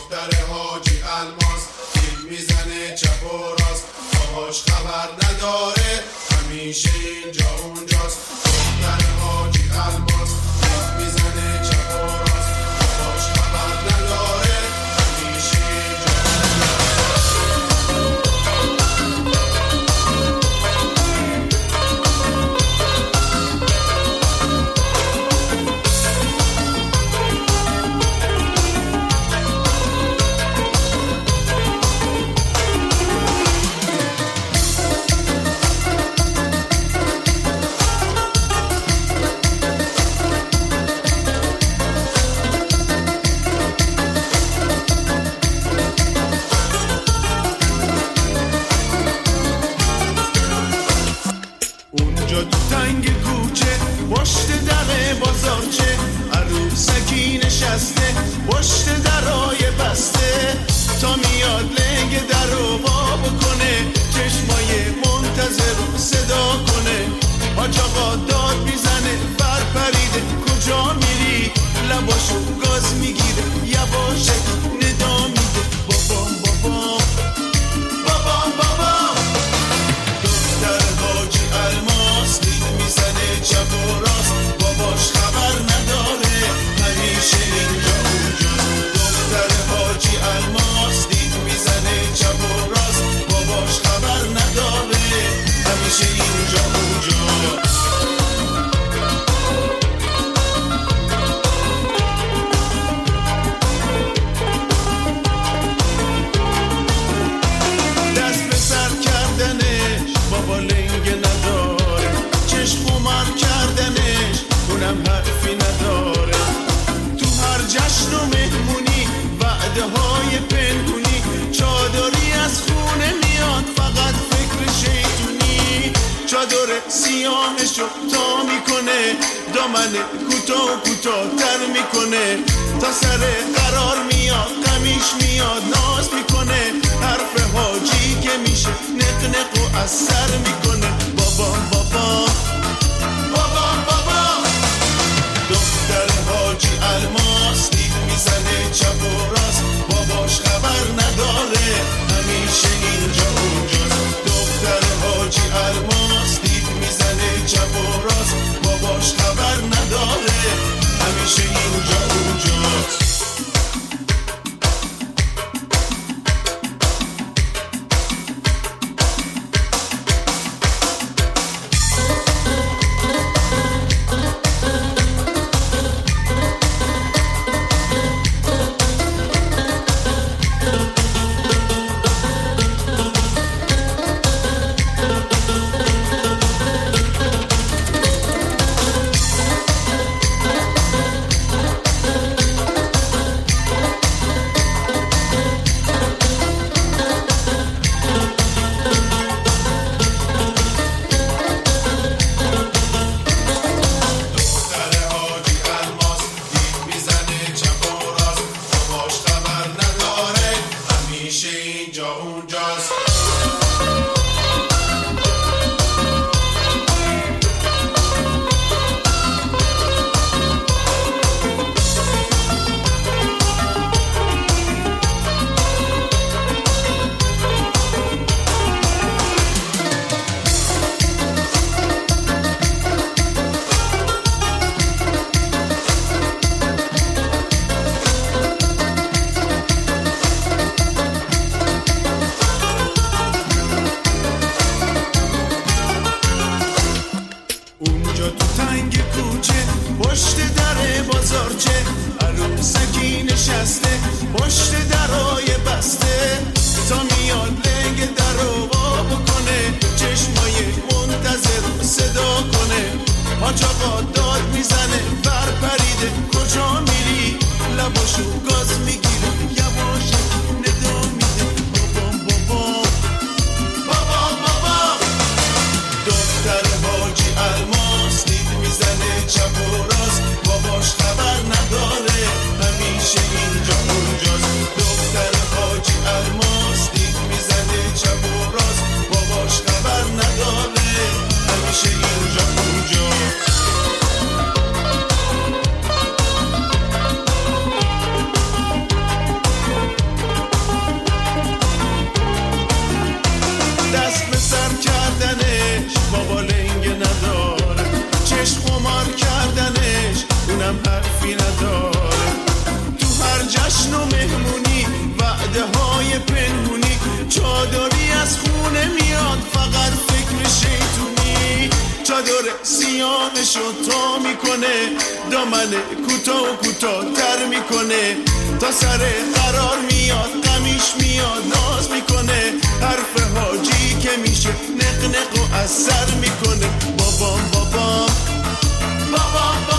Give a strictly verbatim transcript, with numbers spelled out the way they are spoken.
دختر حاجی الماس دید میزنه چپ و راست باهاش خبر نداره همیشه اینجا اونجاست دختر حاجی الماس دید میزنه چپ و راست باهاش خبر نداره همیشه اینجا پشت درای بسته تا میاد لنگ در رو وا بکنه چشمای منتظر رو صدا کنه حاج آقا داد میزنه بر پریده کجا میری لباشو گاز میگیره یواشه ندا میده بابام بابام بابام بابام دختر حاجی الماس دید میزنه چپ و راست باباش خبر نداره همیشه اینجا دختر حاجی الماس دید میزنه چپ و راست باباش خبر نداره همیشه اینجا اونجاست دست به سر کردنش بابا لنگ نداره چشم خمار کردنش اونم حرفی نداره تو هر جشن و مهمونی وعده های پنهونی چادری از خونه میاد فقط فکر شیطونی چادر سیاهشو تا میکنه دامن کوتاه کوتاه تر میکنه تا سر قرار میاد قمیش میاد ناز میکنه حرف حاجی که میشه نق نق و از سر میکنه بابام بابام بابام بابام دختر حاجی الماس دید میزنه چپ و راست باباش خبر نداره همیشه اینجا اونجاست دختر حاجی الماس دید میزنه چپ و راست باباش خبر نداره همیشه اینجا اونجاست چادری از خونه میاد فقط فکر شیطونی، چادر سیاهشو تا میکنه، دامن کوتاه و کوتاه تر میکنه، تا سر قرار میاد قمیش میاد ناز میکنه، حرف حاجی که میشه نق نق و از سر میکنه. بابام بابام بابام